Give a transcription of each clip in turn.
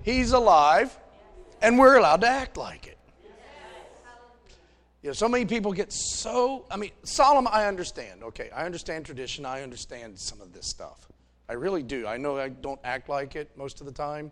He's alive, and we're allowed to act like it. You know, so many people get solemn, I understand. Okay, I understand tradition. I understand some of this stuff. I really do. I know I don't act like it most of the time.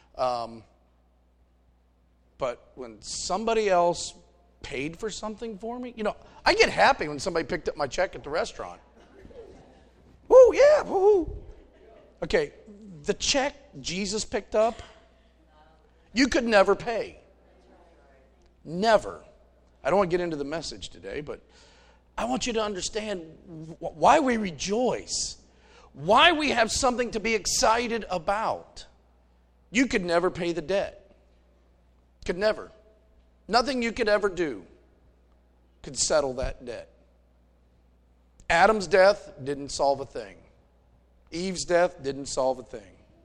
But when somebody else paid for something for me, you know, I get happy when somebody picked up my check at the restaurant. Woo, yeah, woo. Okay, the check Jesus picked up, you could never pay. Never. I don't want to get into the message today, but I want you to understand why we rejoice, why we have something to be excited about. You could never pay the debt. Could never. Nothing you could ever do could settle that debt. Adam's death didn't solve a thing. Eve's death didn't solve a thing.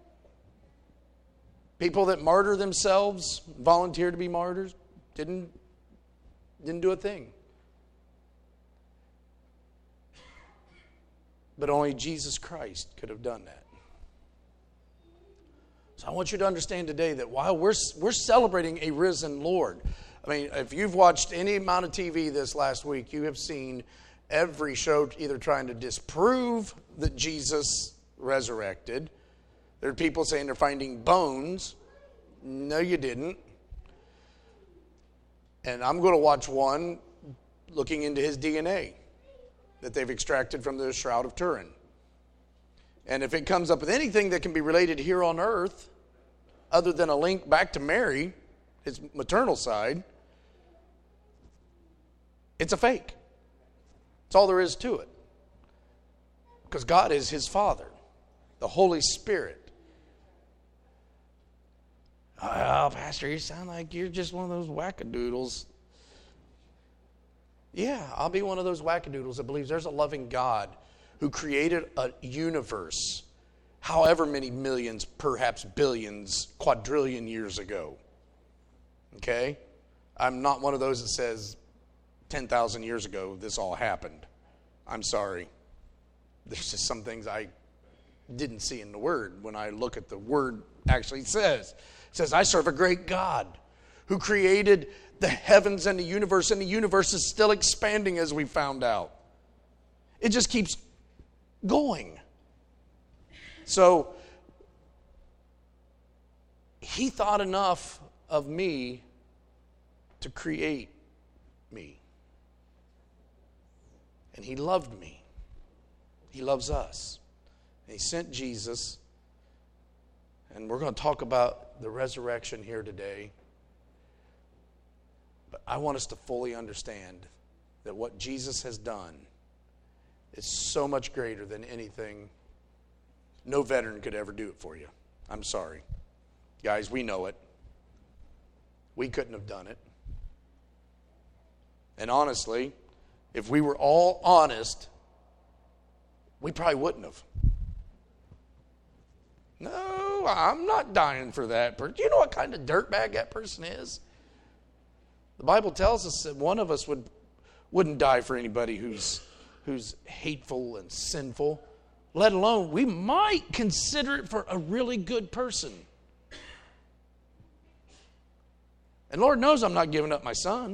People that martyr themselves, volunteer to be martyrs, didn't do a thing. But only Jesus Christ could have done that. So I want you to understand today that while we're celebrating a risen Lord, I mean, if you've watched any amount of TV this last week, you have seen every show either trying to disprove that Jesus resurrected. There are people saying they're finding bones. No, you didn't. And I'm going to watch one looking into his DNA that they've extracted from the Shroud of Turin. And if it comes up with anything that can be related here on earth, other than a link back to Mary, his maternal side, it's a fake. That's all there is to it. Because God is his Father, the Holy Spirit. Oh, Pastor, you sound like you're just one of those wackadoodles. Yeah, I'll be one of those wackadoodles that believes there's a loving God who created a universe however many millions, perhaps billions, quadrillion years ago. Okay? I'm not one of those that says 10,000 years ago this all happened. I'm sorry. There's just some things I didn't see in the Word when I look at the Word actually says. It says, I serve a great God who created the heavens and the universe is still expanding as we found out. It just keeps going. So, he thought enough of me to create me. And he loved me. He loves us. And he sent Jesus. And we're going to talk about the resurrection here today. But I want us to fully understand that what Jesus has done is so much greater than anything. No veteran could ever do it for you. I'm sorry. Guys, we know it. We couldn't have done it. And honestly, if we were all honest, we probably wouldn't have. No, I'm not dying for that person. Do you know what kind of dirtbag that person is? The Bible tells us that one of us wouldn't die for anybody who's hateful and sinful, let alone we might consider it for a really good person. And Lord knows I'm not giving up my son.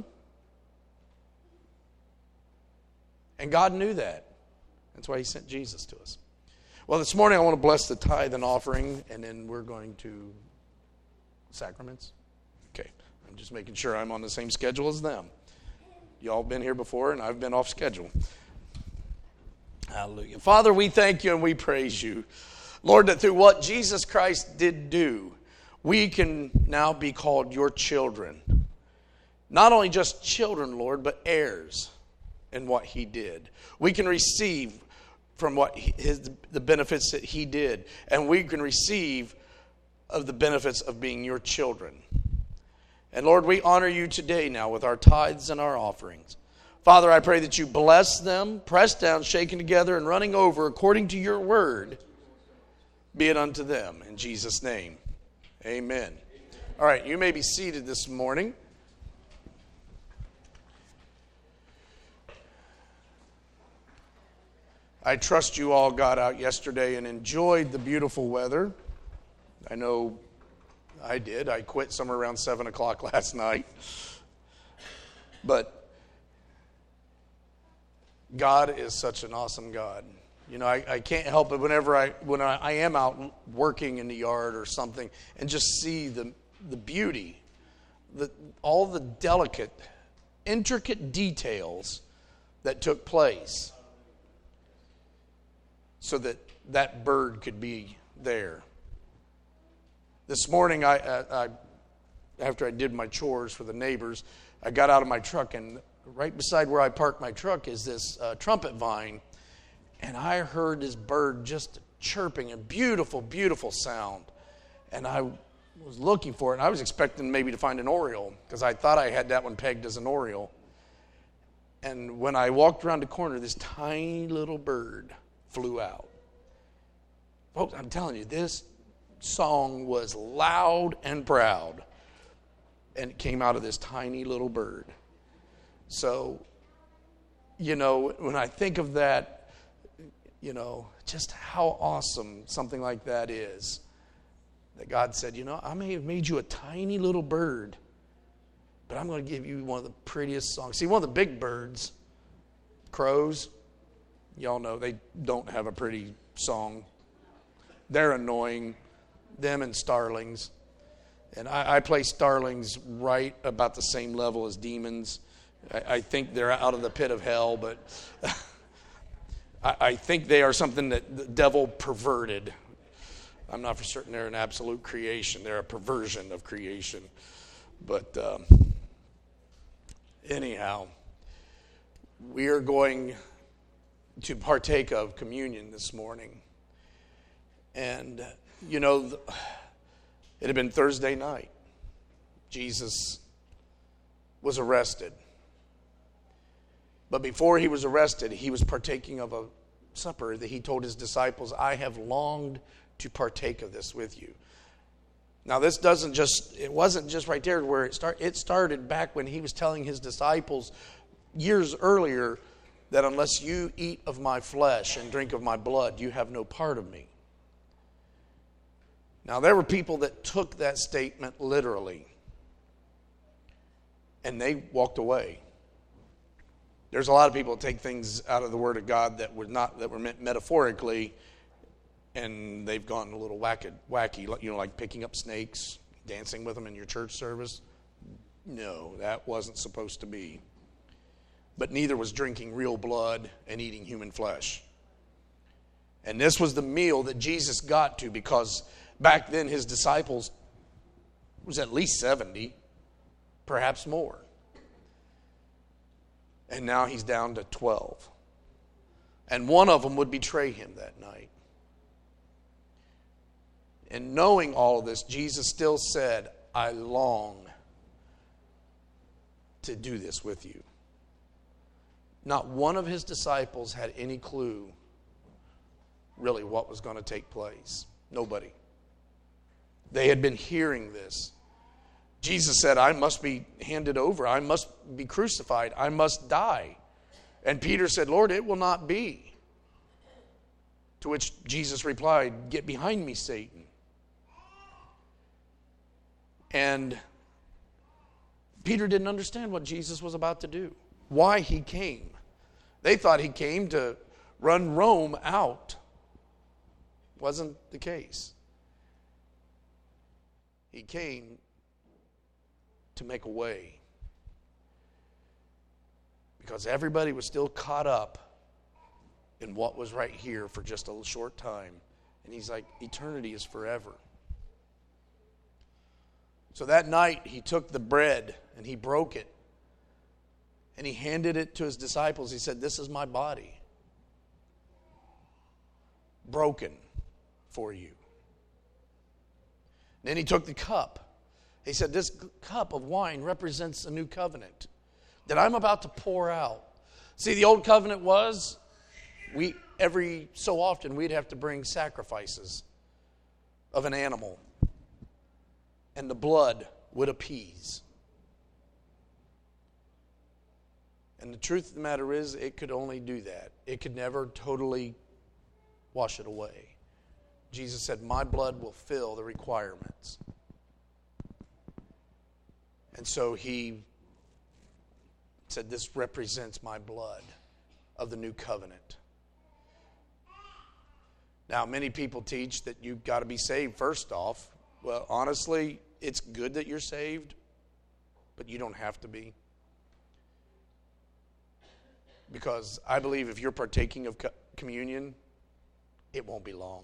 And God knew that. That's why he sent Jesus to us. Well, this morning I want to bless the tithe and offering, and then we're going to sacraments. Okay, I'm just making sure I'm on the same schedule as them. Y'all been here before, and I've been off schedule. Hallelujah. Father, we thank you and we praise you. Lord, that through what Jesus Christ did do, we can now be called your children. Not only just children, Lord, but heirs in what he did. We can receive from the benefits that he did, and we can receive of the benefits of being your children. And Lord, we honor you today now with our tithes and our offerings. Father, I pray that you bless them, pressed down, shaken together, and running over according to your word. Be it unto them. In Jesus' name, amen. All right, you may be seated this morning. I trust you all got out yesterday and enjoyed the beautiful weather. I know I did. I quit somewhere around 7 o'clock last night. But God is such an awesome God. You know, I can't help it when I am out working in the yard or something and just see the beauty, all the delicate, intricate details that took place so that that bird could be there. This morning, I after I did my chores for the neighbors, I got out of my truck, and right beside where I parked my truck is this trumpet vine, and I heard this bird just chirping, a beautiful, beautiful sound. And I was looking for it, and I was expecting maybe to find an oriole, because I thought I had that one pegged as an oriole. And when I walked around the corner, this tiny little bird flew out. Folks, I'm telling you, this song was loud and proud, and it came out of this tiny little bird. So, you know, when I think of that, you know, just how awesome something like that is, that God said, you know, I may have made you a tiny little bird, but I'm going to give you one of the prettiest songs. See, one of the big birds, crows, y'all know they don't have a pretty song. They're annoying, them and starlings. And I play starlings right about the same level as demons. I think they're out of the pit of hell, but I think they are something that the devil perverted. I'm not for certain they're an absolute creation. They're a perversion of creation. But anyhow, we are going to partake of communion this morning. And, you know, it had been Thursday night. Jesus was arrested. But before he was arrested, he was partaking of a supper that he told his disciples, I have longed to partake of this with you. Now, it wasn't just right there where it started. It started back when he was telling his disciples years earlier that unless you eat of my flesh and drink of my blood, you have no part of me. Now, there were people that took that statement literally, and they walked away. There's a lot of people that take things out of the Word of God that were meant metaphorically, and they've gone a little wacky, you know, like picking up snakes, dancing with them in your church service. No, that wasn't supposed to be. But neither was drinking real blood and eating human flesh. And this was the meal that Jesus got to, because back then his disciples was at least 70, perhaps more. And now he's down to 12. And one of them would betray him that night. And knowing all of this, Jesus still said, I long to do this with you. Not one of his disciples had any clue really what was going to take place. Nobody. They had been hearing this. Jesus said, I must be handed over. I must be crucified. I must die. And Peter said, Lord, it will not be. To which Jesus replied, get behind me, Satan. And Peter didn't understand what Jesus was about to do, why he came. They thought he came to run Rome out. Wasn't the case. He came to make a way, because everybody was still caught up in what was right here for just a short time. And he's like, eternity is forever. So that night he took the bread and he broke it and he handed it to his disciples. He said, this is my body, broken for you. Then he took the cup. He said, this cup of wine represents a new covenant that I'm about to pour out. See, the old covenant was, every so often we'd have to bring sacrifices of an animal, and the blood would appease. And the truth of the matter is, it could only do that. It could never totally wash it away. Jesus said, my blood will fill the requirements. And so he said, this represents my blood of the new covenant. Now, many people teach that you've got to be saved first off. Well, honestly, it's good that you're saved, but you don't have to be. Because I believe if you're partaking of communion, it won't be long.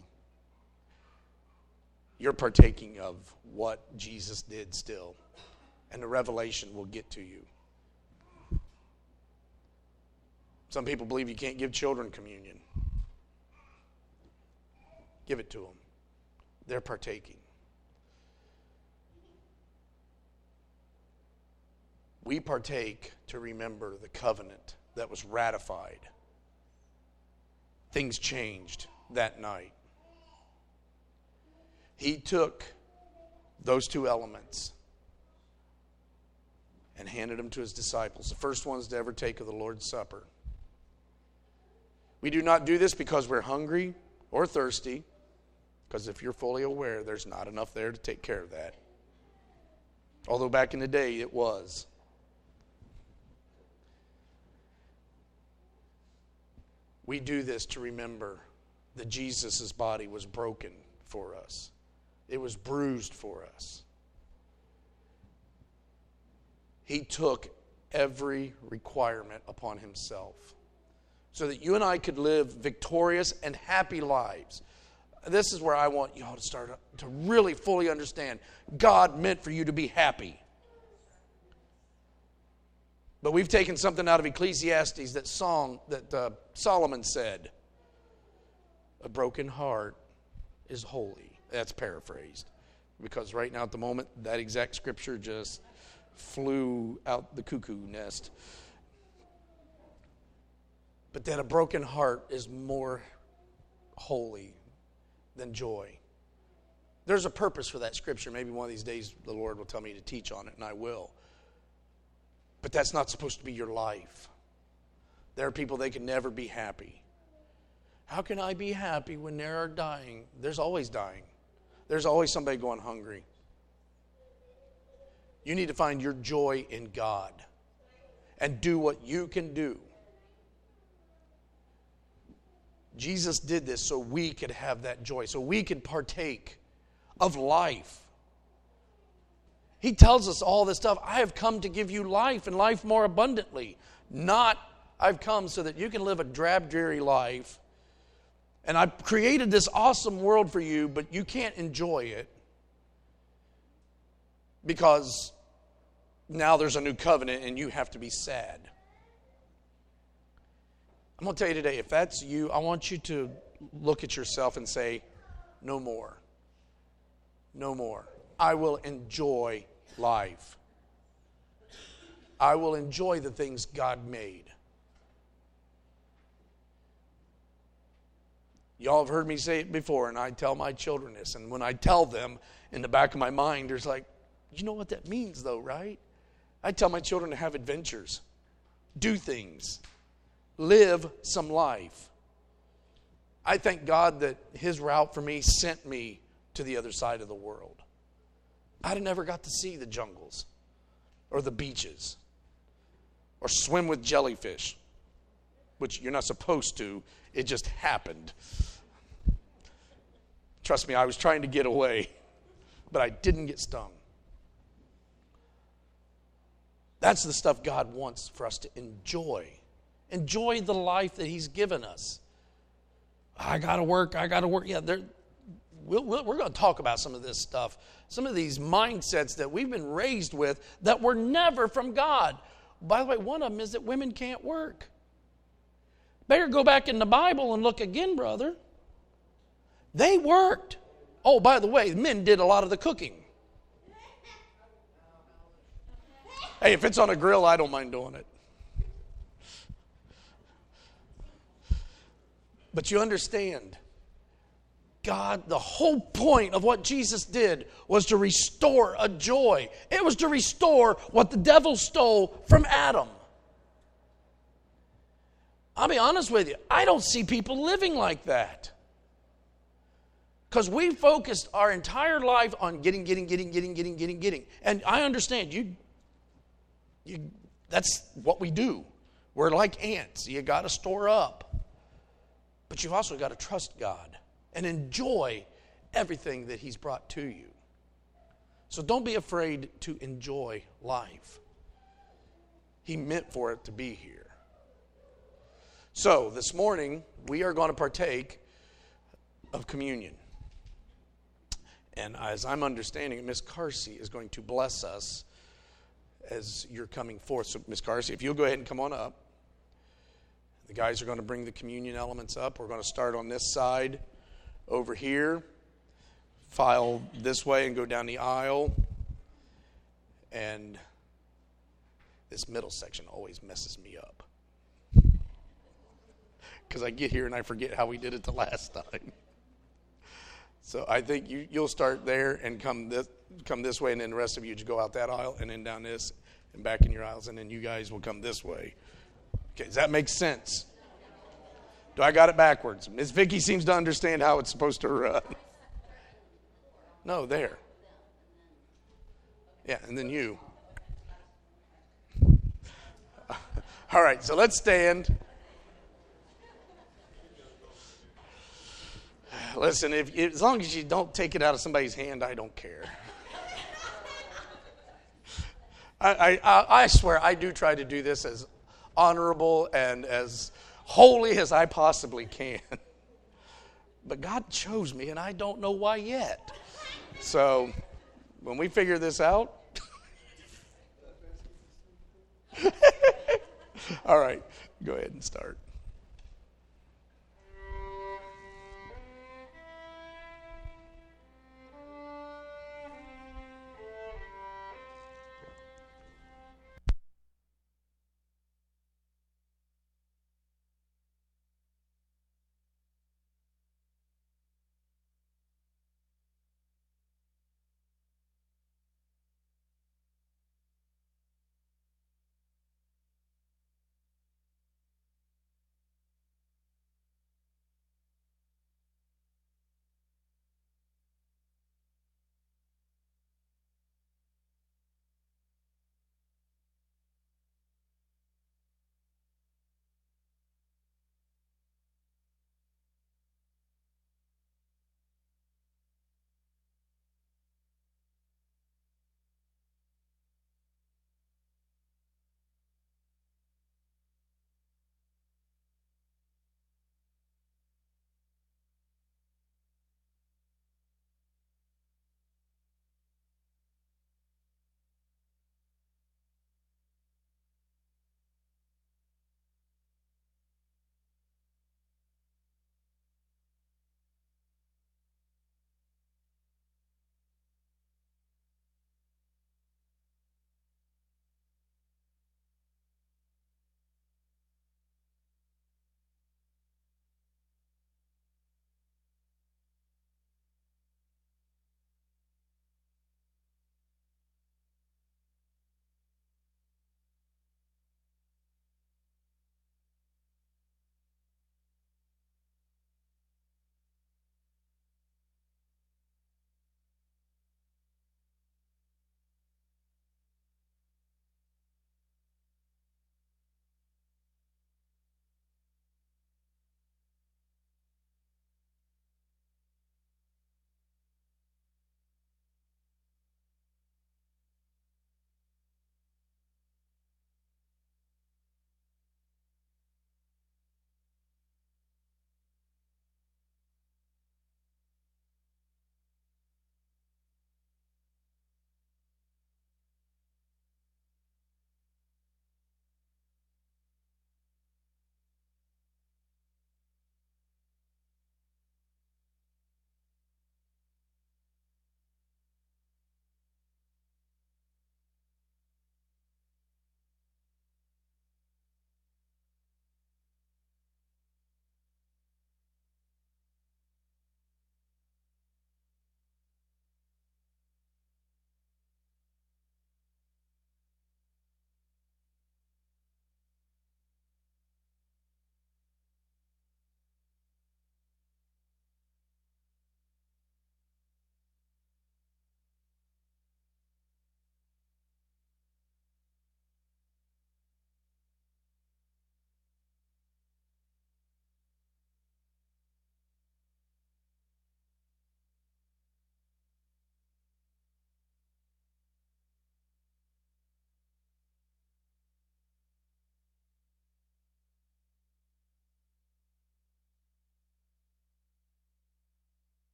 You're partaking of what Jesus did still, and the revelation will get to you. Some people believe you can't give children communion. Give it to them. They're partaking. We partake to remember the covenant that was ratified. Things changed that night. He took those two elements and handed them to his disciples. The first ones to ever take of the Lord's Supper. We do not do this because we're hungry or thirsty, because if you're fully aware, there's not enough there to take care of that. Although back in the day, it was. We do this to remember that Jesus' body was broken for us. It was bruised for us. He took every requirement upon himself so that you and I could live victorious and happy lives. This is where I want you all to start to really fully understand. God meant for you to be happy. But we've taken something out of Ecclesiastes, that song that Solomon said, a broken heart is holy. That's paraphrased. Because right now at the moment, that exact scripture just flew out the cuckoo nest. But that a broken heart is more holy than joy. There's a purpose for that scripture. Maybe one of these days the Lord will tell me to teach on it, and I will. But that's not supposed to be your life. There are people, they can never be happy. How can I be happy when there are dying? There's always dying. There's always somebody going hungry. You need to find your joy in God and do what you can do. Jesus did this so we could have that joy, so we could partake of life. He tells us all this stuff. I have come to give you life and life more abundantly. Not, I've come so that you can live a drab, dreary life. And I've created this awesome world for you, but you can't enjoy it because now there's a new covenant and you have to be sad. I'm going to tell you today, if that's you, I want you to look at yourself and say, no more. No more. I will enjoy life. I will enjoy the things God made. Y'all have heard me say it before, and I tell my children this. And when I tell them, in the back of my mind, there's like, you know what that means though, right? I tell my children to have adventures, do things, live some life. I thank God that his route for me sent me to the other side of the world. I'd have never got to see the jungles or the beaches or swim with jellyfish, which you're not supposed to. It just happened. Trust me, I was trying to get away, but I didn't get stung. That's the stuff God wants for us to enjoy. Enjoy the life that he's given us. I got to work. Yeah, we're going to talk about some of this stuff. Some of these mindsets that we've been raised with that were never from God. By the way, one of them is that women can't work. Better go back in the Bible and look again, brother. They worked. Oh, by the way, men did a lot of the cooking. Hey, if it's on a grill, I don't mind doing it. But you understand, God, the whole point of what Jesus did was to restore a joy. It was to restore what the devil stole from Adam. I'll be honest with you, I don't see people living like that. Because we focused our entire life on getting. And I understand, That's what we do. We're like ants. You got to store up. But you've also got to trust God and enjoy everything that He's brought to you. So don't be afraid to enjoy life. He meant for it to be here. So this morning, we are going to partake of communion. And as I'm understanding it, Miss Carsey is going to bless us as you're coming forth. So Miss Carsey, if you'll go ahead and come on up. The guys are going to bring the communion elements up. We're going to start on this side over here, file this way and go down the aisle. And this middle section always messes me up, because I get here and I forget how we did it the last time. So I think you'll start there and come this way, and then the rest of you just go out that aisle and then down this and back in your aisles, and then you guys will come this way. Okay, does that make sense? Do I got it backwards? Miss Vicky seems to understand how it's supposed to run. No, there. Yeah, and then you. All right, so let's stand. Listen, as long as you don't take it out of somebody's hand, I don't care. I swear I do try to do this as honorable and as holy as I possibly can. But God chose me, and I don't know why yet. So when we figure this out, all right, go ahead and start.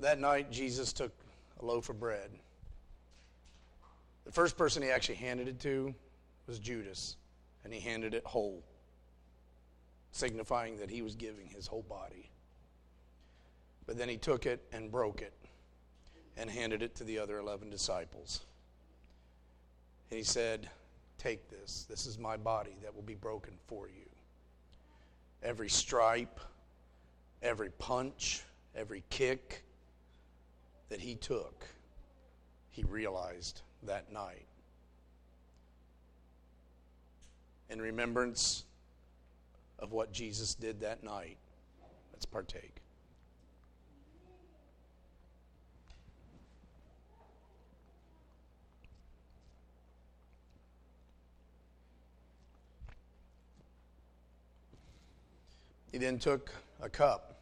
that night, Jesus took a loaf of bread. The first person he actually handed it to was Judas, and he handed it whole, signifying that he was giving his whole body. But then he took it and broke it and handed it to the other 11 disciples. And he said, "Take this. This is my body that will be broken for you." Every stripe, every punch, every kick that he took, he realized that night. In remembrance of what Jesus did that night, let's partake. He then took a cup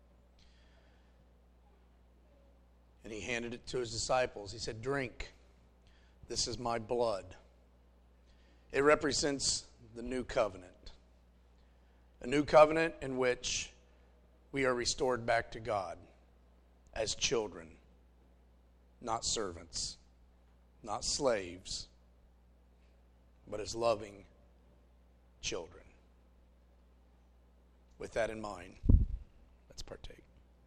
and he handed it to his disciples. He said, "Drink. This is my blood." It represents the new covenant. A new covenant in which we are restored back to God as children, not servants, not slaves, but as loving children. With that in mind, let's partake.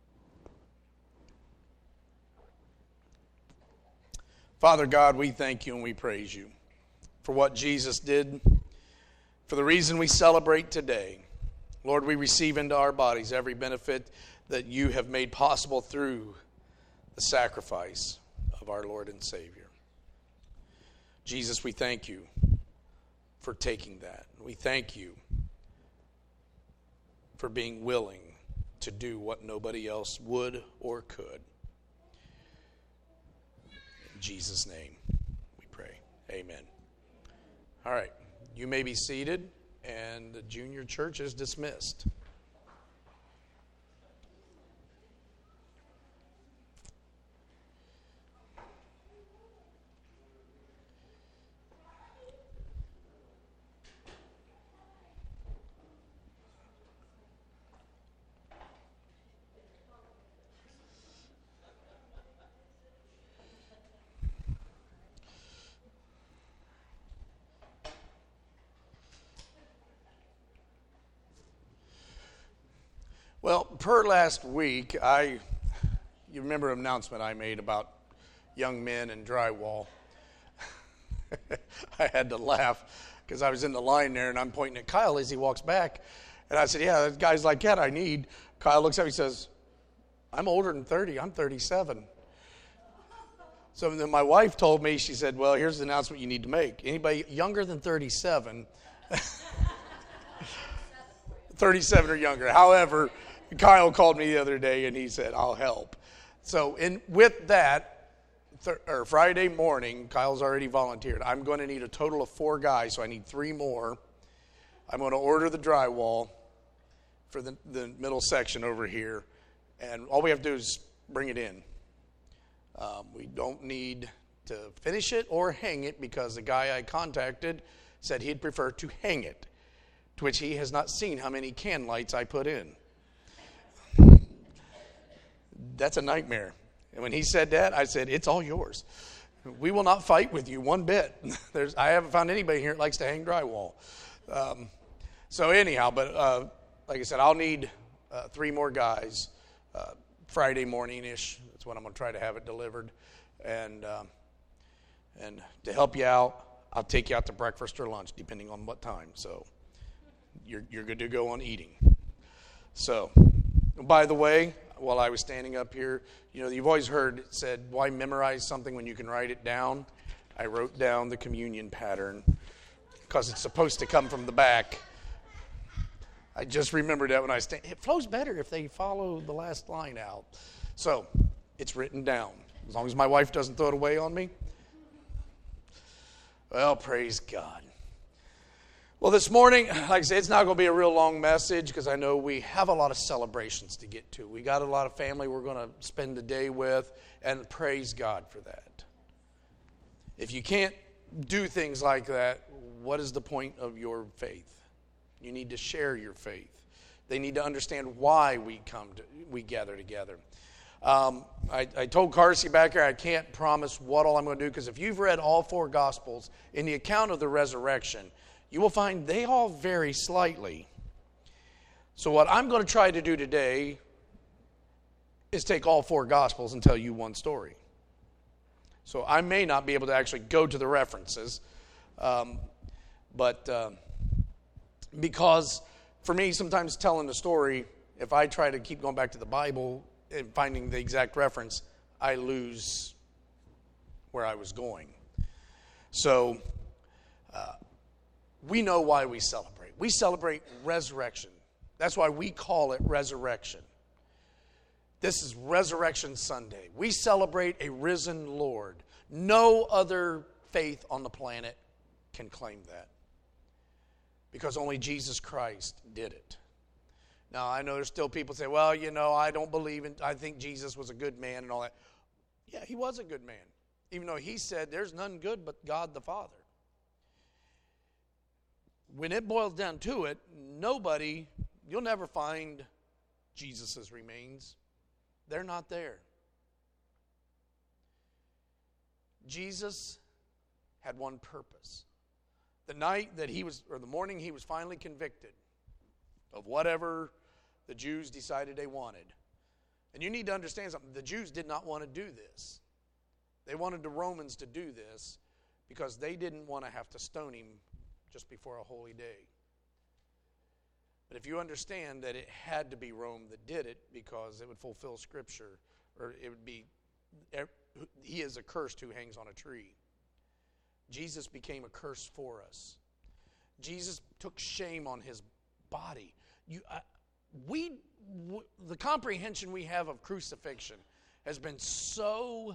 Father God, we thank you and we praise you for what Jesus did, for the reason we celebrate today. Lord, we receive into our bodies every benefit that you have made possible through the sacrifice of our Lord and Savior. Jesus, we thank you for taking that. We thank you for being willing to do what nobody else would or could. In Jesus' name we pray. Amen. All right, you may be seated, and the junior church is dismissed. Well, per last week, you remember an announcement I made about young men and drywall. I had to laugh because I was in the line there and I'm pointing at Kyle as he walks back. And I said, "Yeah, guys like that I need." Kyle looks at me and says, "I'm older than 30. I'm 37. So then my wife told me, she said, "Well, here's the announcement you need to make. Anybody younger than 37, 37 or younger. However, Kyle called me the other day and he said, "I'll help." So with that, Friday morning, Kyle's already volunteered. I'm going to need a total of 4 guys, so I need 3 more. I'm going to order the drywall for the middle section over here, and all we have to do is bring it in. We don't need to finish it or hang it because the guy I contacted said he'd prefer to hang it, to which he has not seen how many can lights I put in. That's a nightmare. And when he said that, I said, "It's all yours. We will not fight with you one bit." I haven't found anybody here that likes to hang drywall. So anyhow, but like I said, I'll need 3 more guys Friday morning-ish. That's when I'm going to try to have it delivered. And to help you out, I'll take you out to breakfast or lunch, depending on what time. So you're good to go on eating. So, by the way, while I was standing up here, you've always heard it said, "Why memorize something when you can write it down?" I wrote down the communion pattern because it's supposed to come from the back. I just remembered that when I stand. It flows better if they follow the last line out. So, it's written down. As long as my wife doesn't throw it away on me. Well, praise God. Well, this morning, like I said, it's not going to be a real long message because I know we have a lot of celebrations to get to. We got a lot of family we're going to spend the day with, and praise God for that. If you can't do things like that, what is the point of your faith? You need to share your faith. They need to understand why we gather together. I told Carsey back here I can't promise what all I'm going to do, because if you've read all four Gospels in the account of the resurrection, you will find they all vary slightly. So what I'm going to try to do today is take all four Gospels and tell you one story. So I may not be able to actually go to the references, but because for me, sometimes telling the story, if I try to keep going back to the Bible and finding the exact reference, I lose where I was going. So we know why we celebrate. We celebrate resurrection. That's why we call it resurrection. This is Resurrection Sunday. We celebrate a risen Lord. No other faith on the planet can claim that, because only Jesus Christ did it. Now, I know there's still people say, well, I don't believe in, I think Jesus was a good man and all that. Yeah, he was a good man, even though he said there's none good but God the Father. When it boils down to it, you'll never find Jesus' remains. They're not there. Jesus had one purpose. The morning he was finally convicted of whatever the Jews decided they wanted. And you need to understand something. The Jews did not want to do this. They wanted the Romans to do this because they didn't want to have to stone him just before a holy day. But if you understand that it had to be Rome that did it because it would fulfill Scripture, or it would be, he is accursed who hangs on a tree. Jesus became a curse for us. Jesus took shame on his body. The comprehension we have of crucifixion has been so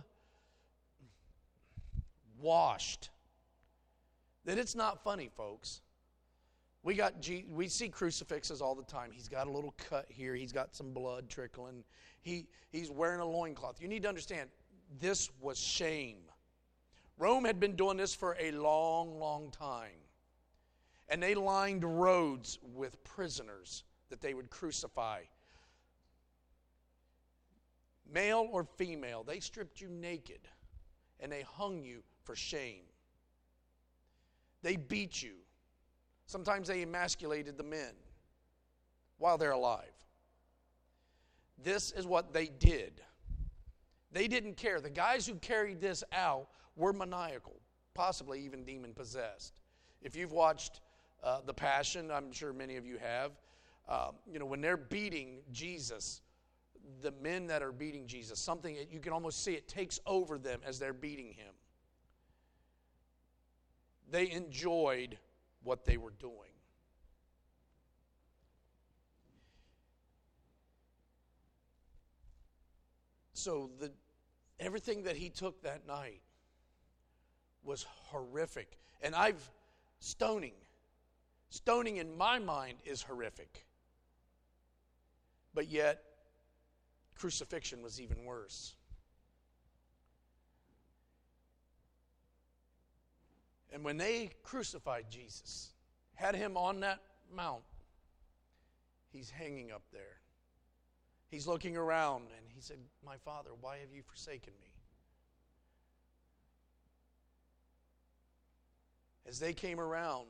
washed that it's not funny, folks. We see crucifixes all the time. He's got a little cut here. He's got some blood trickling. He's wearing a loincloth. You need to understand, this was shame. Rome had been doing this for a long, long time. And they lined roads with prisoners that they would crucify. Male or female, they stripped you naked and they hung you for shame. They beat you. Sometimes they emasculated the men while they're alive. This is what they did. They didn't care. The guys who carried this out were maniacal, possibly even demon-possessed. If you've watched The Passion, I'm sure many of you have, when they're beating Jesus, the men that are beating Jesus, something you can almost see it takes over them as they're beating him. They enjoyed what they were doing. So everything that he took that night was horrific. And stoning in my mind is horrific. But yet, crucifixion was even worse. And when they crucified Jesus, had him on that mount, he's hanging up there. He's looking around and he said, "My Father, why have you forsaken me?" As they came around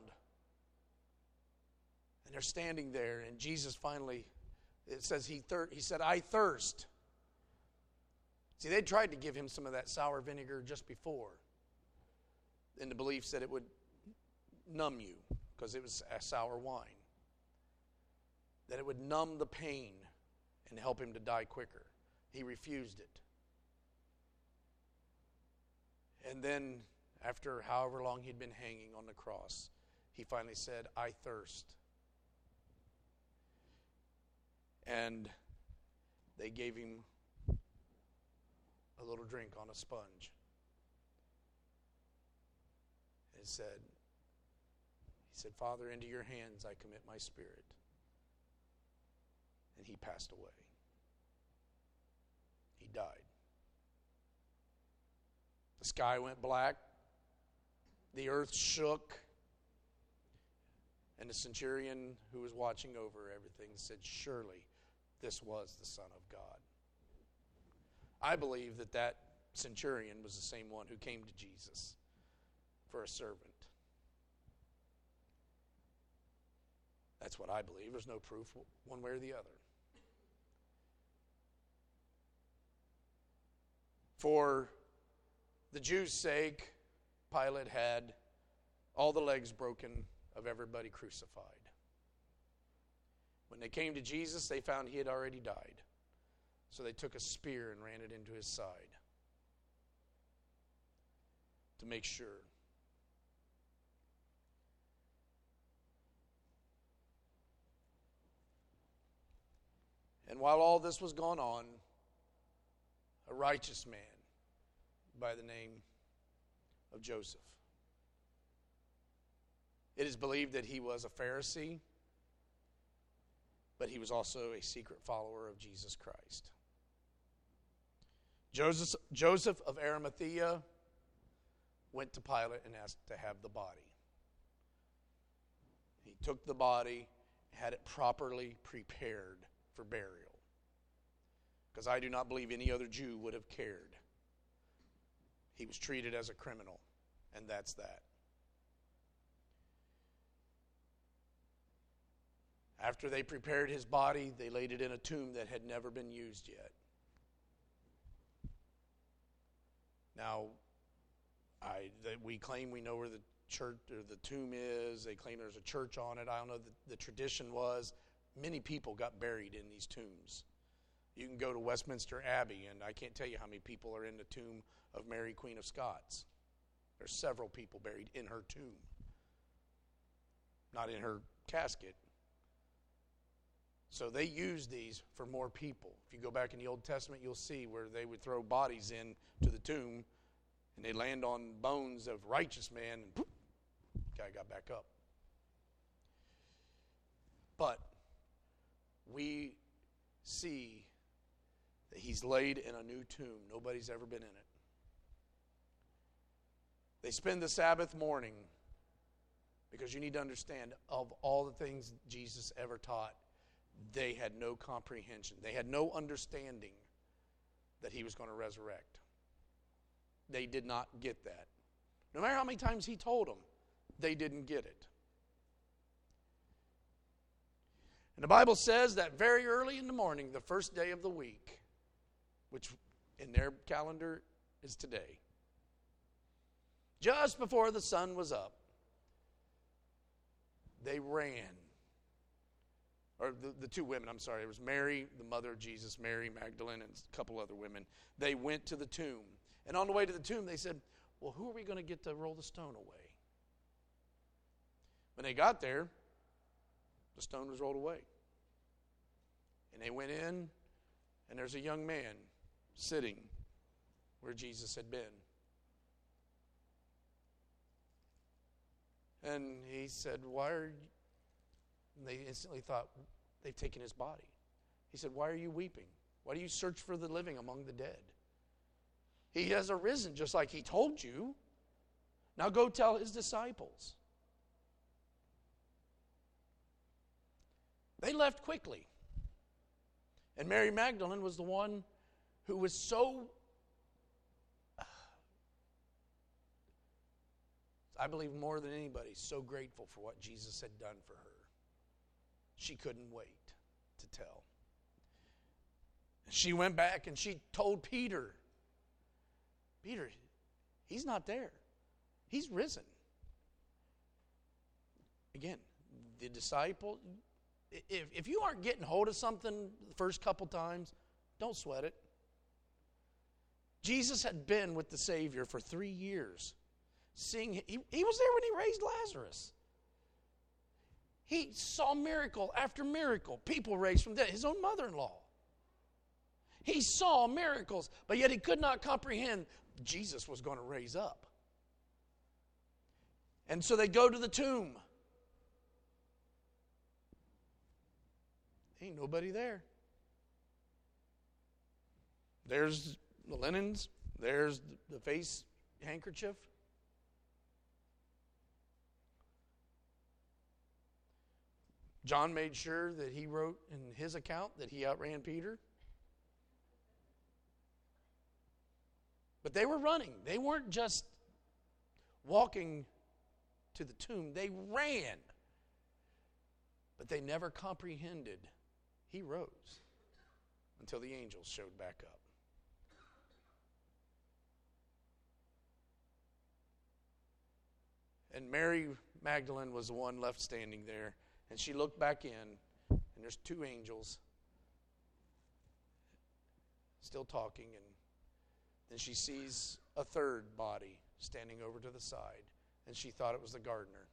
and they're standing there, and Jesus finally, it says he said, "I thirst." See, they tried to give him some of that sour vinegar just before, in the beliefs that it would numb you because it was a sour wine, that it would numb the pain and help him to die quicker. He refused it. And then, after however long he'd been hanging on the cross, he finally said, "I thirst." And they gave him a little drink on a sponge. And he said, "Father, into your hands I commit my spirit." And he passed away. He died. The sky went black. The earth shook. And the centurion who was watching over everything said, "Surely this was the Son of God." I believe that that centurion was the same one who came to Jesus for a servant. That's what I believe. There's no proof one way or the other. For the Jews' sake, Pilate had all the legs broken of everybody crucified. When they came to Jesus, they found he had already died. So they took a spear and ran it into his side to make sure. And while all this was going on, a righteous man by the name of Joseph. It is believed that he was a Pharisee, but he was also a secret follower of Jesus Christ. Joseph of Arimathea went to Pilate and asked to have the body. He took the body, had it properly prepared for burial. Because I do not believe any other Jew would have cared. He was treated as a criminal, and that's that. After they prepared his body, they laid it in a tomb that had never been used yet. Now, we claim we know where the church or the tomb is. They claim there's a church on it. I don't know. The tradition was many people got buried in these tombs. You can go to Westminster Abbey, and I can't tell you how many people are in the tomb of Mary, Queen of Scots. There's several people buried in her tomb, not in her casket. So they used these for more people. If you go back in the Old Testament, you'll see where they would throw bodies into the tomb, and they land on bones of righteous man, and poof, guy got back up. But we see that he's laid in a new tomb. Nobody's ever been in it. They spend the Sabbath morning, because you need to understand, of all the things Jesus ever taught, they had no comprehension. They had no understanding that he was going to resurrect. They did not get that. No matter how many times he told them, they didn't get it. And the Bible says that very early in the morning, the first day of the week, which in their calendar is today, just before the sun was up, they ran. Or the two women, I'm sorry, it was Mary, the mother of Jesus, Mary Magdalene, and a couple other women. They went to the tomb. And on the way to the tomb, they said, well, who are we going to get to roll the stone away? When they got there, the stone was rolled away. And they went in, and there's a young man sitting where Jesus had been. And he said, why are you... And they instantly thought, they've taken his body. He said, why are you weeping? Why do you search for the living among the dead? He has arisen just like he told you. Now go tell his disciples. They left quickly. And Mary Magdalene was the one who was so, I believe more than anybody, so grateful for what Jesus had done for her. She couldn't wait to tell. She went back and she told Peter, Peter, he's not there. He's risen. Again, the disciple, if you aren't getting hold of something the first couple times, don't sweat it. Jesus had been with the Savior for 3 years. He was there when he raised Lazarus. He saw miracle after miracle. People raised from the dead. His own mother-in-law. He saw miracles, but yet he could not comprehend Jesus was going to raise up. And so they go to the tomb. Ain't nobody there. There's the linens. There's the face handkerchief. John made sure that he wrote in his account that he outran Peter. But they were running. They weren't just walking to the tomb. They ran. But they never comprehended he rose until the angels showed back up. And Mary Magdalene was the one left standing there. And she looked back in, and there's two angels still talking. And then she sees a third body standing over to the side. And she thought it was the gardener.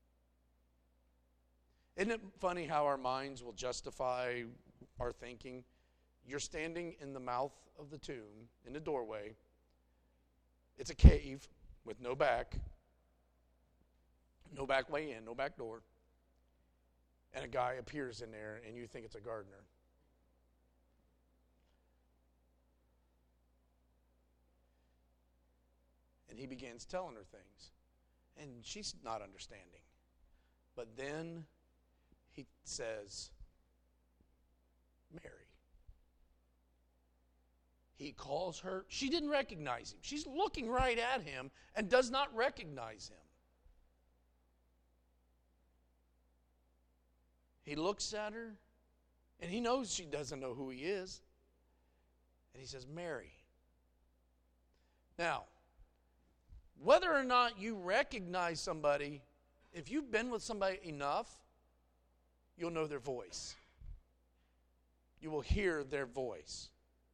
Isn't it funny how our minds will justify our thinking? You're standing in the mouth of the tomb, in the doorway. It's a cave with no back. No back way in, no back door. And a guy appears in there, and you think it's a gardener. And he begins telling her things. And she's not understanding. But then he says, Mary. He calls her. She didn't recognize him. She's looking right at him and does not recognize him. He looks at her, and he knows she doesn't know who he is. And he says, Mary. Now, whether or not you recognize somebody, if you've been with somebody enough, you'll know their voice. You will hear their voice.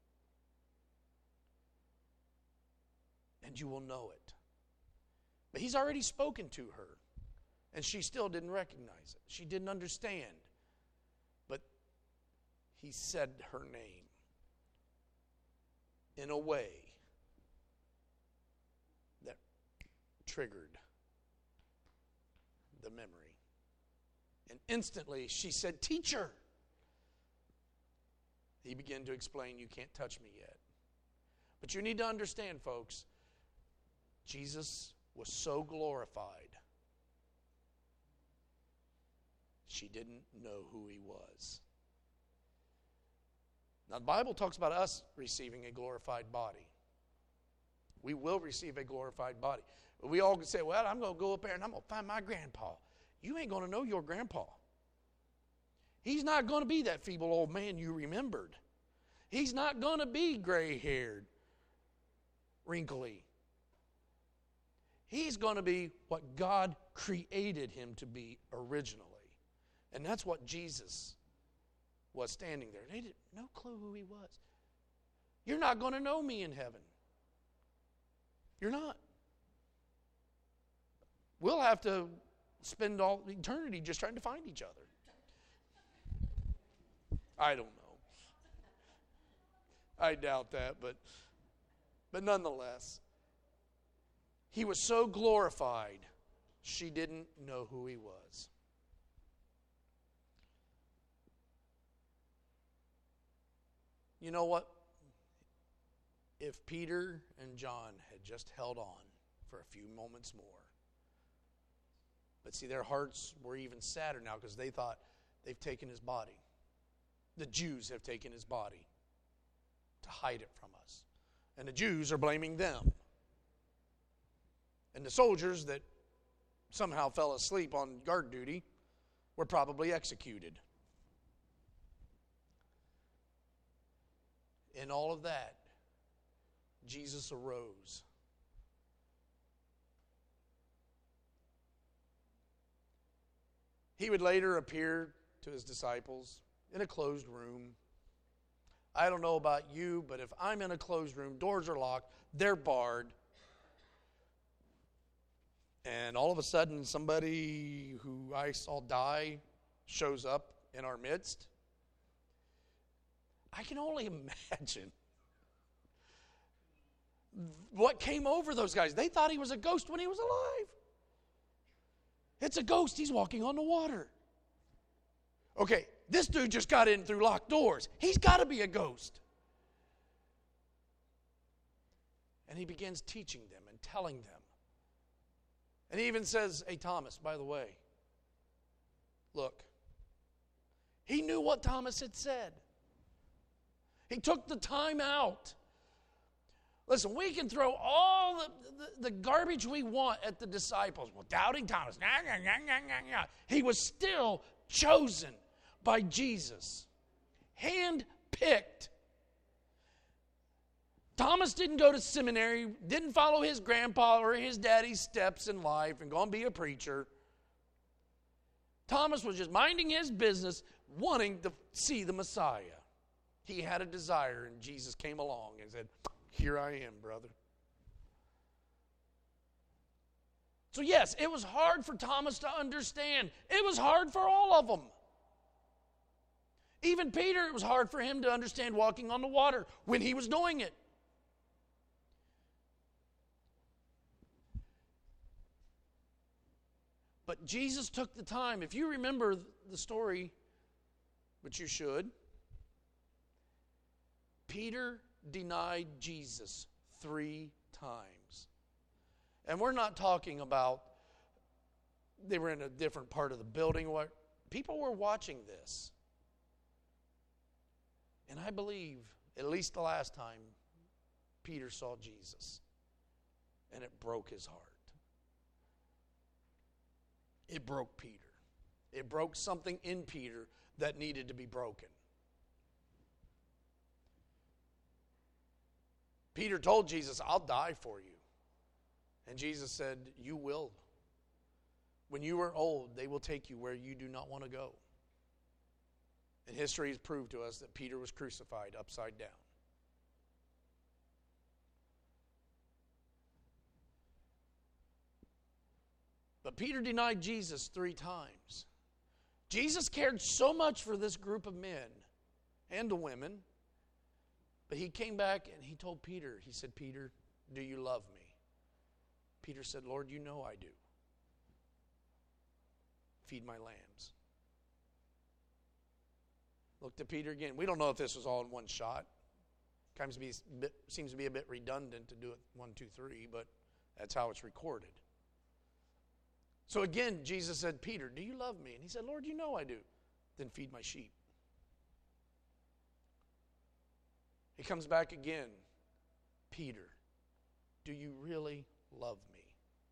And you will know it. But he's already spoken to her. And she still didn't recognize it. She didn't understand. But he said her name in a way that triggered the memory. And instantly she said, Teacher. He began to explain, you can't touch me yet. But you need to understand, folks, Jesus was so glorified, she didn't know who he was. Now, the Bible talks about us receiving a glorified body. We will receive a glorified body. We all say, well, I'm going to go up there and I'm going to find my grandpa. You ain't going to know your grandpa. He's not going to be that feeble old man you remembered. He's not going to be gray-haired, wrinkly. He's going to be what God created him to be originally. And that's what Jesus was standing there. They had no clue who he was. You're not going to know me in heaven. You're not. We'll have to spend all eternity just trying to find each other. I don't know. I doubt that, but nonetheless, he was so glorified, she didn't know who he was. You know what? If Peter and John had just held on for a few moments more. But see, their hearts were even sadder now because they thought they've taken his body. The Jews have taken his body to hide it from us. And the Jews are blaming them. And the soldiers that somehow fell asleep on guard duty were probably executed. In all of that, Jesus arose. He would later appear to his disciples in a closed room. I don't know about you, but if I'm in a closed room, doors are locked, they're barred, and all of a sudden somebody who I saw die shows up in our midst, I can only imagine what came over those guys. They thought he was a ghost when he was alive. It's a ghost. He's walking on the water. Okay, this dude just got in through locked doors. He's got to be a ghost. And he begins teaching them and telling them. And he even says, hey, Thomas, by the way, look. He knew what Thomas had said. He took the time out. Listen, we can throw all the garbage we want at the disciples. Well, doubting Thomas, he was still chosen by Jesus, hand-picked. Thomas didn't go to seminary, didn't follow his grandpa or his daddy's steps in life and go and be a preacher. Thomas was just minding his business, wanting to see the Messiah. He had a desire, and Jesus came along and said, "Here I am, brother." So yes, it was hard for Thomas to understand. It was hard for all of them. Even Peter, it was hard for him to understand walking on the water when he was doing it. But Jesus took the time. If you remember the story, which you should, Peter denied Jesus 3 times. And we're not talking about they were in a different part of the building. People were watching this. And I believe, at least the last time, Peter saw Jesus. And it broke his heart. It broke Peter. It broke something in Peter that needed to be broken. Peter told Jesus, "I'll die for you." And Jesus said, "You will. When you are old, they will take you where you do not want to go." And history has proved to us that Peter was crucified upside down. But Peter denied Jesus 3 times. Jesus cared so much for this group of men and the women, but he came back and he told Peter, he said, "Peter, do you love me?" Peter said, "Lord, you know I do. Feed my lambs." Looked at Peter again. We don't know if this was all in one shot. Seems to be a bit redundant to do it 1, 2, 3, but that's how it's recorded. So again, Jesus said, "Peter, do you love me?" And he said, "Lord, you know I do." "Then feed my sheep." He comes back again. "Peter, do you really love me?"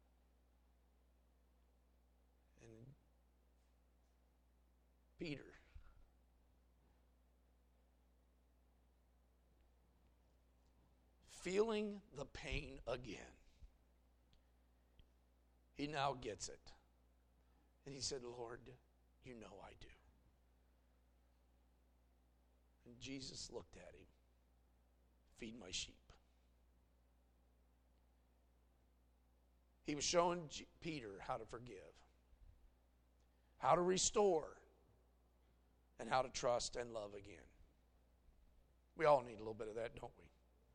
And Peter, feeling the pain again, he now gets it. And he said, "Lord, you know I do." And Jesus looked at him. "Feed my sheep." He was showing Peter how to forgive, how to restore, and how to trust and love again. We all need a little bit of that, don't we?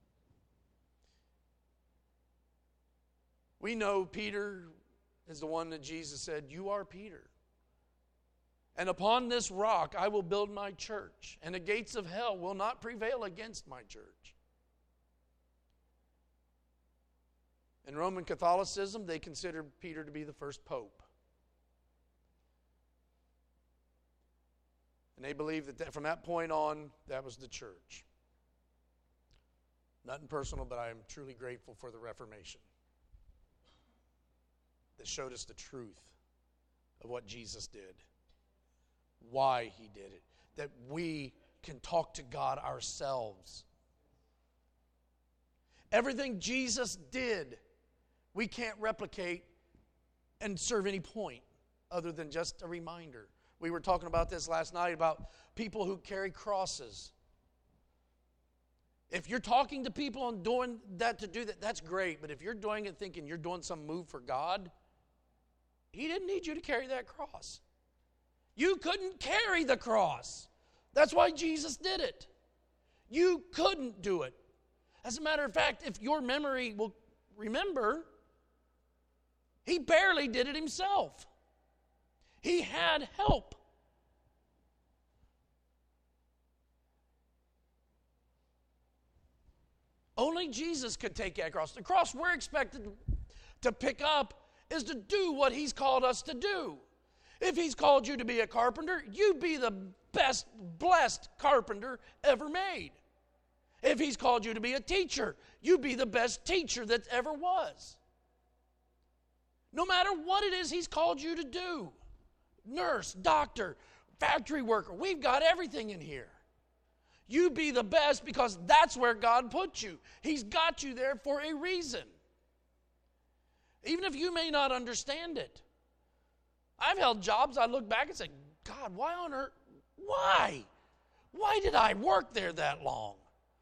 We know Peter is the one that Jesus said, "You are Peter. And upon this rock I will build my church, and the gates of hell will not prevail against my church." In Roman Catholicism, they consider Peter to be the first pope. And they believe that from that point on, that was the church. Nothing personal, but I am truly grateful for the Reformation that showed us the truth of what Jesus did, why he did it, that we can talk to God ourselves. Everything Jesus did, we can't replicate and serve any point other than just a reminder. We were talking about this last night about people who carry crosses. If you're talking to people and doing that to do that, that's great. But if you're doing it thinking you're doing some move for God, he didn't need you to carry that cross. You couldn't carry the cross. That's why Jesus did it. You couldn't do it. As a matter of fact, if your memory will remember, he barely did it himself. He had help. Only Jesus could take that cross. The cross we're expected to pick up is to do what he's called us to do. If he's called you to be a carpenter, you be the best blessed carpenter ever made. If He's called you to be a teacher, you be the best teacher that ever was. No matter what it is He's called you to do. Nurse, doctor, factory worker, we've got everything in here. You be the best because that's where God put you. He's got you there for a reason. Even if you may not understand it. I've held jobs, I look back and say, God, why on earth? Why? Why did I work there that long?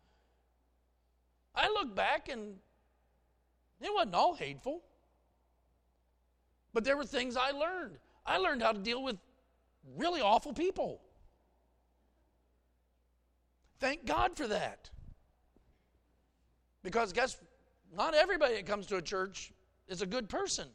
I look back and it wasn't all hateful. But there were things I learned. I learned how to deal with really awful people. Thank God for that. Because guess, not everybody that comes to a church is a good person.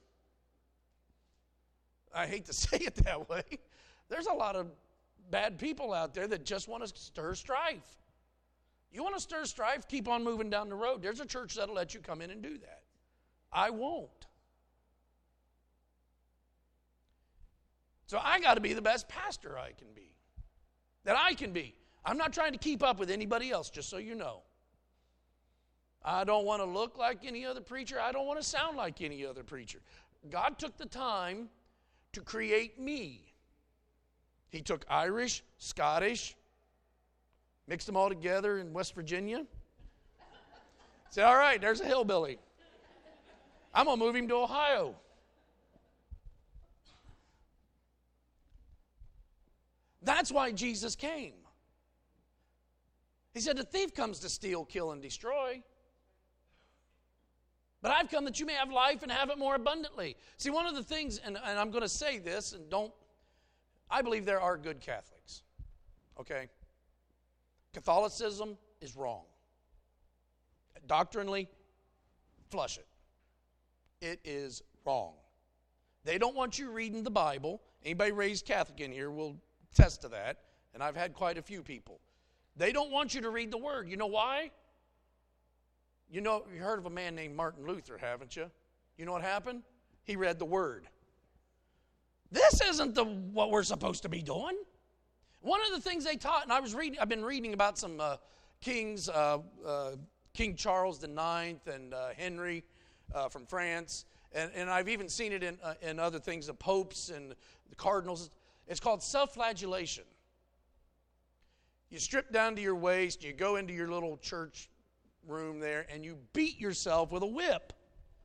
I hate to say it that way. There's a lot of bad people out there that just want to stir strife. You want to stir strife? Keep on moving down the road. There's a church that'll let you come in and do that. I won't. So I got to be the best pastor I can be. That I can be. I'm not trying to keep up with anybody else, just so you know. I don't want to look like any other preacher. I don't want to sound like any other preacher. God took the time to create me. He took Irish, Scottish, mixed them all together in West Virginia. Said, all right, there's a hillbilly. I'm going to move him to Ohio. That's why Jesus came. He said, the thief comes to steal, kill, and destroy. But I've come that you may have life and have it more abundantly. See, one of the things, and I'm going to say this, and I believe there are good Catholics. Okay? Catholicism is wrong. Doctrinally, flush it. It is wrong. They don't want you reading the Bible. Anybody raised Catholic in here will attest to that, and I've had quite a few people. They don't want you to read the Word. You know why? You heard of a man named Martin Luther, haven't you? You know what happened? He read the Word. This isn't what we're supposed to be doing. One of the things they taught, and I've been reading about some kings, King Charles IX and Henry from France, and I've even seen it in other things, the popes and the cardinals. It's called self-flagellation. You strip down to your waist, you go into your little church room there, and you beat yourself with a whip.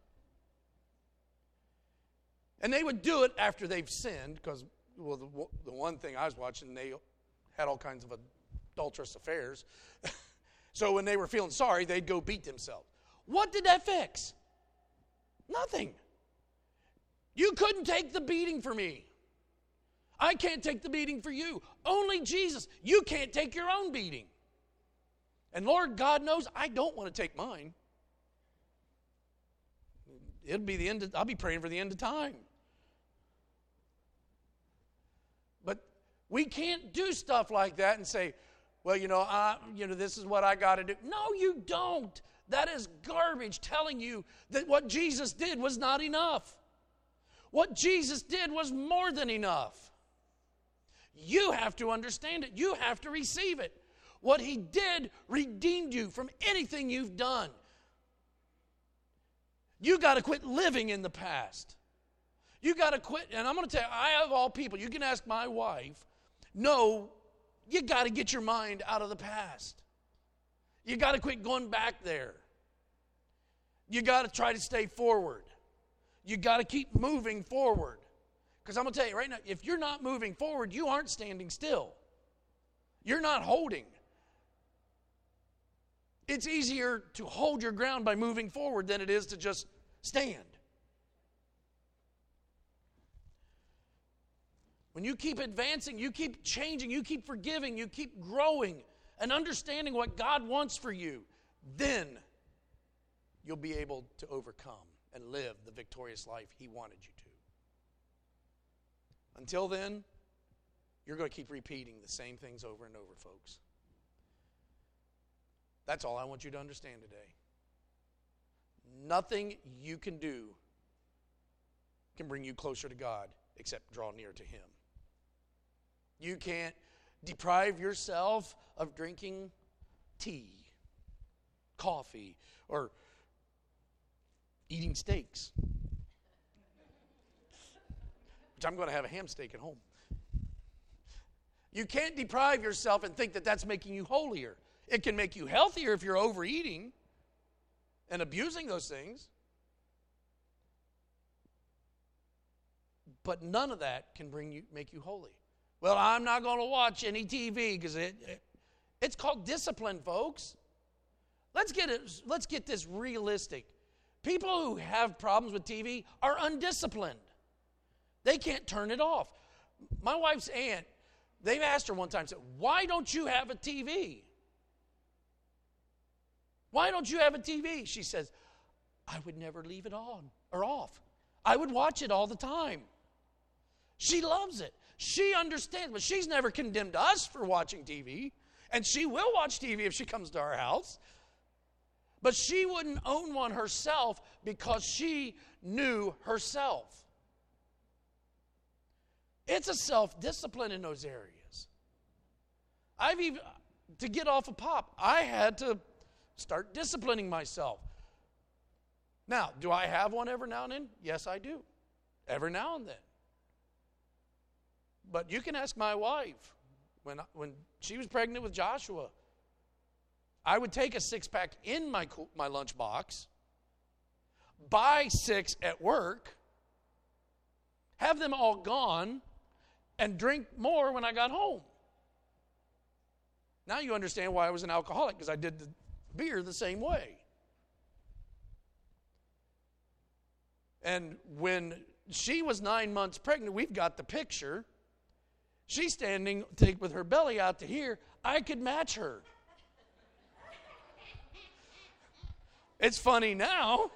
And they would do it after they've sinned, because the one thing I was watching, they had all kinds of adulterous affairs. So when they were feeling sorry, they'd go beat themselves. What did that fix? Nothing. You couldn't take the beating for me. I can't take the beating for you. Only Jesus. You can't take your own beating. And Lord God knows I don't want to take mine. It'll be the end. I'll be praying for the end of time. But we can't do stuff like that and say, well, this is what I got to do. No, you don't. That is garbage telling you that what Jesus did was not enough. What Jesus did was more than enough. You have to understand it. You have to receive it. What He did redeemed you from anything you've done. You got to quit living in the past. You got to quit, and I'm going to tell you, I of all people, you can ask my wife, no, you got to get your mind out of the past. You got to quit going back there. You got to try to stay forward. You got to keep moving forward. Because I'm going to tell you right now, if you're not moving forward, you aren't standing still. You're not holding. It's easier to hold your ground by moving forward than it is to just stand. When you keep advancing, you keep changing, you keep forgiving, you keep growing and understanding what God wants for you, then you'll be able to overcome and live the victorious life He wanted you to. Until then, you're going to keep repeating the same things over and over, folks. That's all I want you to understand today. Nothing you can do can bring you closer to God except draw near to Him. You can't deprive yourself of drinking tea. coffee or eating steaks. Which I'm going to have a ham steak at home. You can't deprive yourself and think that that's making you holier. It can make you healthier if you're overeating and abusing those things. But none of that can make you holy. Well, I'm not going to watch any TV because it's called discipline, folks. Let's get this realistic. People who have problems with TV are undisciplined. They can't turn it off. My wife's aunt, they've asked her one time, said, why don't you have a TV? Why don't you have a TV? She says, I would never leave it on or off. I would watch it all the time. She loves it. She understands, but she's never condemned us for watching TV. And she will watch TV if she comes to our house. But she wouldn't own one herself because she knew herself. It's a self-discipline in those areas. To get off of pop, I had to start disciplining myself. Now, do I have one every now and then? Yes, I do. Every now and then. But you can ask my wife. When she was pregnant with Joshua, I would take a 6-pack in my lunchbox, buy 6 at work, have them all gone, and drink more when I got home. Now you understand why I was an alcoholic, because I did the beer the same way. And when she was 9 months pregnant, we've got the picture. She's standing with her belly out to here. I could match her. It's funny now.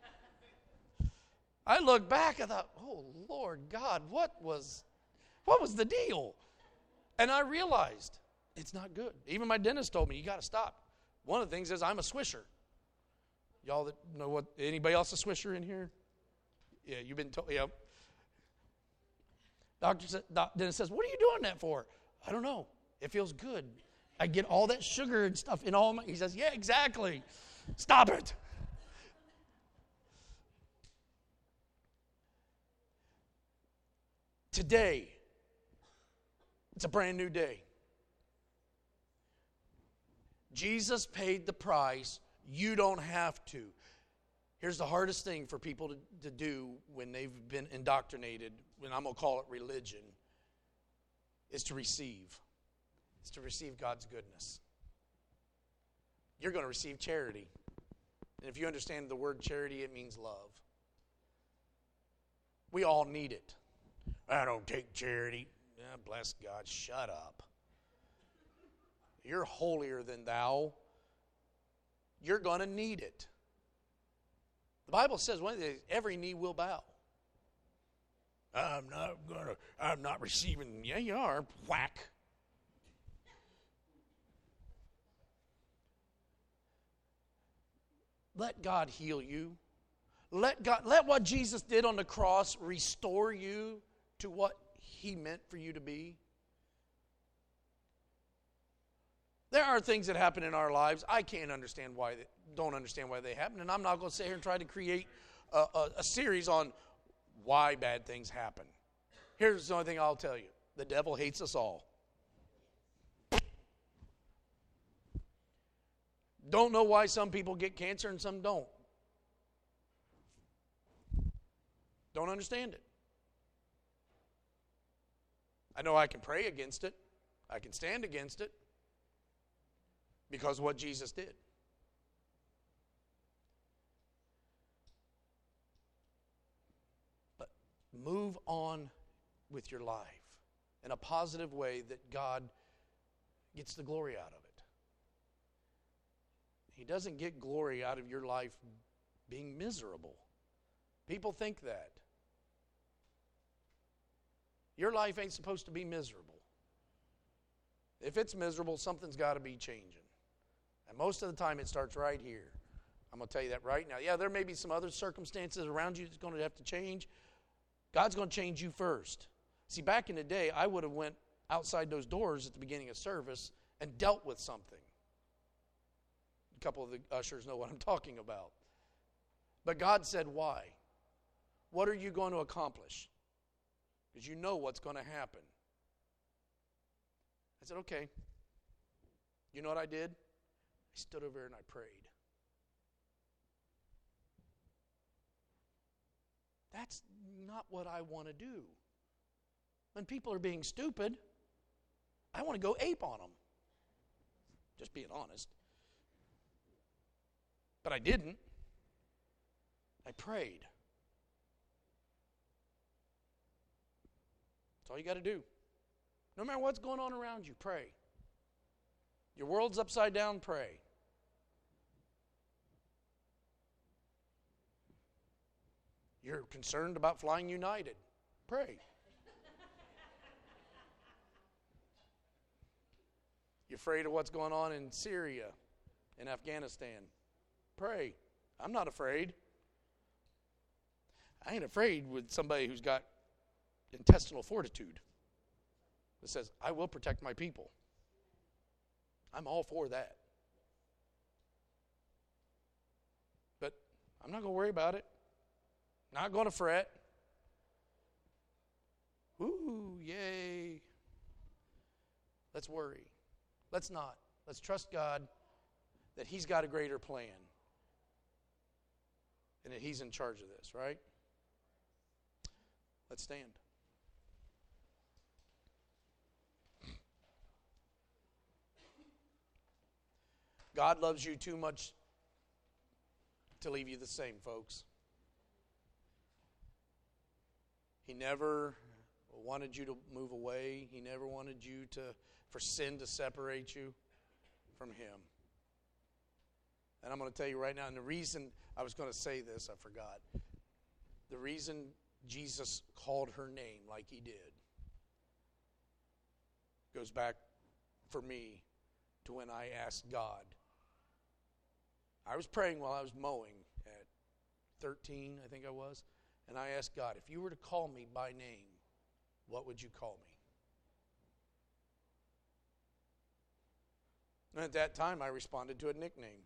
I look back, I thought, oh, Lord God, what was the deal? And I realized it's not good. Even my dentist told me, you got to stop. One of the things is I'm a swisher. Y'all that know what, anybody else a swisher in here? Yeah, you've been told, yeah. Dentist says, what are you doing that for? I don't know. It feels good. I get all that sugar and stuff in all my... He says, yeah, exactly. Stop it. Today, it's a brand new day. Jesus paid the price. You don't have to. Here's the hardest thing for people to do when they've been indoctrinated, when I'm going to call it religion, is to receive. It's to receive God's goodness. You're going to receive charity. And if you understand the word charity, it means love. We all need it. I don't take charity. Bless God, shut up. You're holier than thou. You're going to need it. The Bible says one of these, every knee will bow. I'm not receiving. Yeah, you are. Whack. Let God heal you. Let what Jesus did on the cross restore you to what He meant for you to be. There are things that happen in our lives. I don't understand why they happen, and I'm not going to sit here and try to create a series on why bad things happen. Here's the only thing I'll tell you. The devil hates us all. Don't know why some people get cancer and some don't. Don't understand it. I know I can pray against it. I can stand against it. Because of what Jesus did. But move on with your life in a positive way that God gets the glory out of it. He doesn't get glory out of your life being miserable. People think that. Your life ain't supposed to be miserable. If it's miserable, something's got to be changing. And most of the time it starts right here. I'm going to tell you that right now. Yeah, there may be some other circumstances around you that's going to have to change. God's going to change you first. See, back in the day, I would have went outside those doors at the beginning of service and dealt with something. A couple of the ushers know what I'm talking about. But God said, why? What are you going to accomplish? Because you know what's going to happen. I said, okay. You know what I did? I stood over there and I prayed. That's not what I want to do. When people are being stupid, I want to go ape on them. Just being honest. But I didn't. I prayed. That's all you got to do. No matter what's going on around you, pray. Your world's upside down, pray. You're concerned about flying United, pray. You're afraid of what's going on in Syria, in Afghanistan, pray. I'm not afraid. I ain't afraid with somebody who's got intestinal fortitude that says, I will protect my people. I'm all for that. But I'm not going to worry about it. Not going to fret. Ooh, yay. Let's worry. Let's not. Let's trust God that He's got a greater plan and that He's in charge of this, right? Let's stand. God loves you too much to leave you the same, folks. He never wanted you to move away. He never wanted you for sin to separate you from Him. And I'm going to tell you right now, and the reason I was going to say this, I forgot. The reason Jesus called her name like He did goes back for me to when I asked God. I was praying while I was mowing at 13, I think I was, and I asked God, if you were to call me by name, what would you call me? And at that time, I responded to a nickname.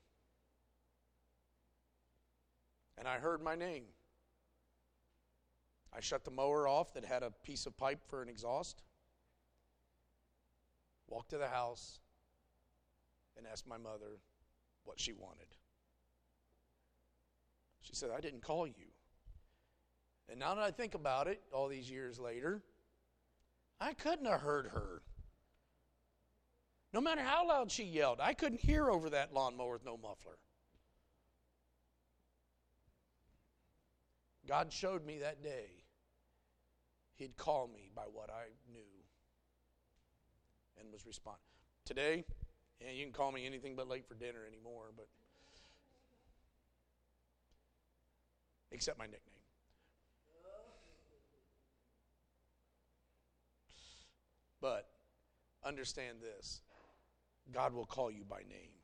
And I heard my name. I shut the mower off that had a piece of pipe for an exhaust, walked to the house, and asked my mother what she wanted. She said, I didn't call you. And now that I think about it, all these years later, I couldn't have heard her. No matter how loud she yelled, I couldn't hear over that lawnmower with no muffler. God showed me that day He'd call me by what I knew and was responding. Today, you can call me anything but late for dinner anymore, but except my nickname. But understand this. God will call you by name.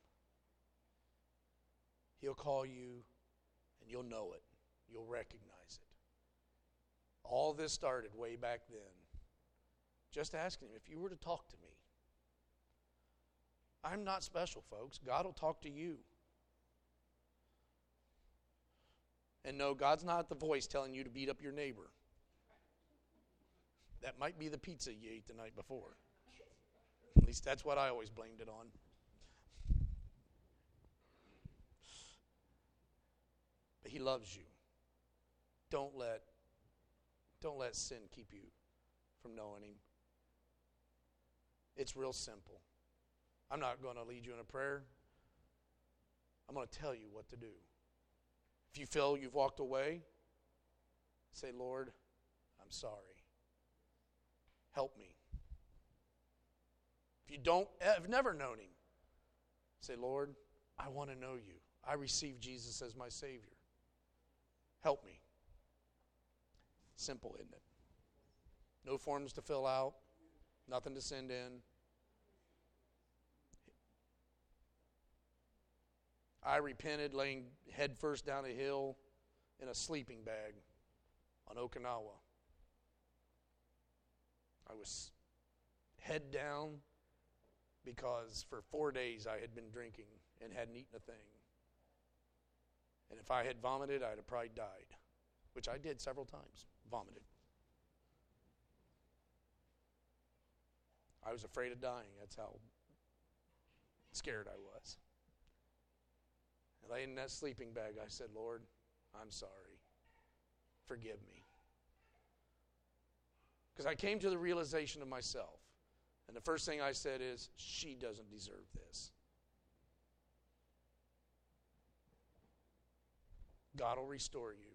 He'll call you and you'll know it. You'll recognize it. All this started way back then. Just asking Him, if you were to talk to me. I'm not special, folks. God will talk to you. And no, God's not the voice telling you to beat up your neighbor. That might be the pizza you ate the night before. At least that's what I always blamed it on. But He loves you. Don't let sin keep you from knowing Him. It's real simple. I'm not going to lead you in a prayer. I'm going to tell you what to do. If you feel you've walked away, say, Lord, I'm sorry. Help me. If you have never known Him, say, Lord, I want to know You. I receive Jesus as my Savior. Help me. Simple, isn't it? No forms to fill out, nothing to send in. I repented laying head first down a hill in a sleeping bag on Okinawa. I was head down because for 4 days I had been drinking and hadn't eaten a thing. And if I had vomited, I'd have probably died, which I did several times, vomited. I was afraid of dying. That's how scared I was. And laying in that sleeping bag, I said, Lord, I'm sorry. Forgive me. Because I came to the realization of myself. And the first thing I said is, she doesn't deserve this. God will restore you.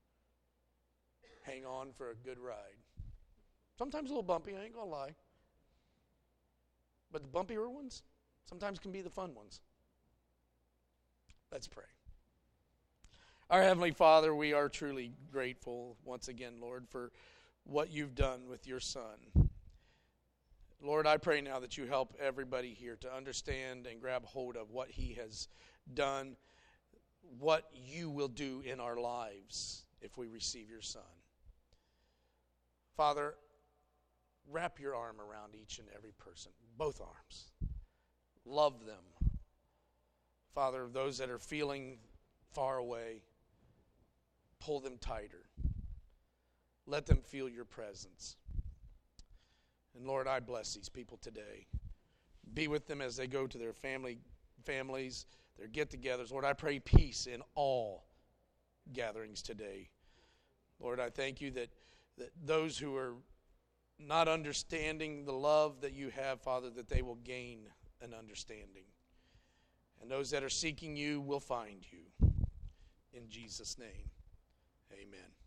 Hang on for a good ride. Sometimes a little bumpy, I ain't going to lie. But the bumpier ones sometimes can be the fun ones. Let's pray. Our Heavenly Father, we are truly grateful once again, Lord, for what you've done with your Son. Lord, I pray now that you help everybody here to understand and grab hold of what he has done, what you will do in our lives if we receive your Son. Father, wrap your arm around each and every person, both arms. Love them. Father, those that are feeling far away, pull them tighter. Let them feel your presence. And Lord, I bless these people today. Be with them as they go to their families, their get-togethers. Lord, I pray peace in all gatherings today. Lord, I thank you that those who are not understanding the love that you have, Father, that they will gain an understanding. And those that are seeking you will find you. In Jesus' name, amen.